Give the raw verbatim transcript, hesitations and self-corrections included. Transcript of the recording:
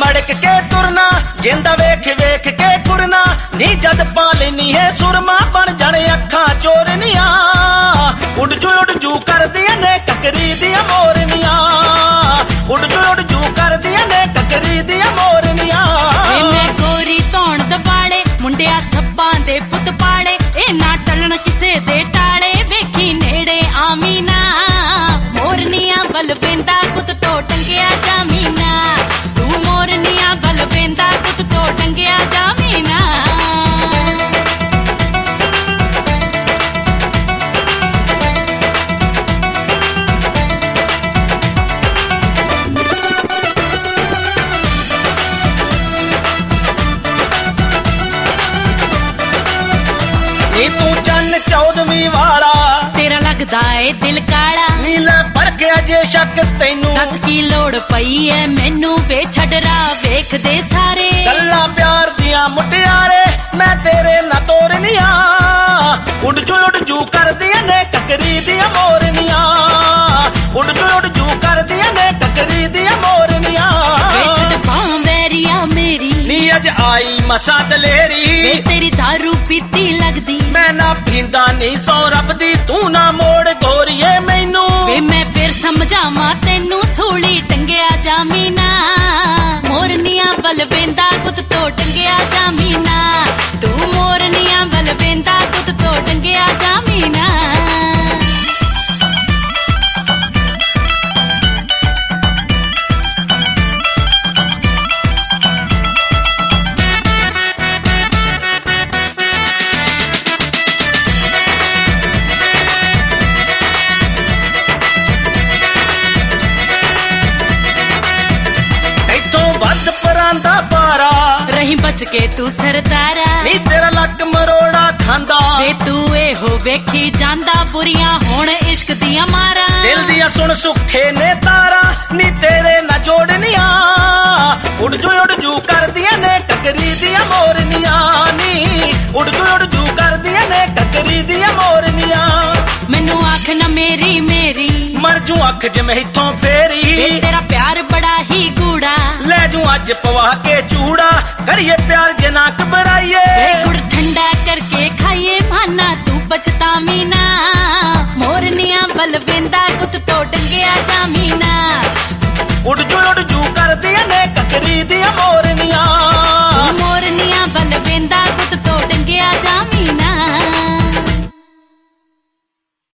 मड़क के तुरना जिंदा वेख वेख के कुरना नी जद पा लेनी है सुरमा बन जाने अखा चोरनिया उड़ जू उड़ जू कर दिया ने टकरी दिया मोरनिया उड़ जू उड़ जू कर दिया ने टकरी दिया मोरनिया मैं गोरी तौण दबाड़े मुंडिया सब्बां दे पुत पाड़े ए ना टलन किसे दे टाड़े वेखी नेड़े आमीना मोरनिया बल वेंदा कुत तो टंगिया जामीना तू मोरनिया बल वेंदा कुत तो टंगिया जामीना नी तू चन्न चौदवी वाला तेरा लगदा ए दिल काला नीले पर के अजे शक तैनू दस की लोड़ पई है मैनू वे छड़रा वेख दे सारे गल्ला प्यार दिया मुटियारे मैं तेरे ना तोरनिया उड़ जू उड़ जू कर दिया ने टकरी दिया मोरनिया उड़ जू उड़ जू कर दिया ने टकरी दिया मोरनिया वे छड़ पां वैरिया मेरी नी अज आई मसा दलेरी वे तेरी दारू पीती लगदी मैं ना पींदा नहीं सौ रब दी तू ना मोड़ गोरिए मैनू वे मैं फिर समझावां तैनू सूली टंगिया जामीना मोरनिया बल वेंदा कुत तो टंगिया जामीना तू मोरनिया बल वेंदा कुत तो टंगिया जामीना रही बच के तू सरदारा नी तेरा लक मरोड़ा खांदा वे तू ए हो वेखी जांदा बुरियां होण इश्क दिया मारा दिल दिया सुन सुखे ने तारा नी तेरे ना जोड़निया उड़ जू उड़ जू कर दिया ने टकरी दिया मोरनिया नी उड़ जू उड़ जू कर दिया ने टकरी दिया मोरनिया मैनू आख ना मेरी मेरी मर जू अख ज मैं इथों फेरी वे तेरा प्यार बड़ा ही गूढ़ा ले जू अज पवा के चूड़ा करिए प्यार जना घबराइए गुड़ ठंडा करके खाइए माना तू बचता मीना मोरनिया बल वेंदा कुत तो टंगिया जामीना उड़ जू उड़ जू कर दिया ने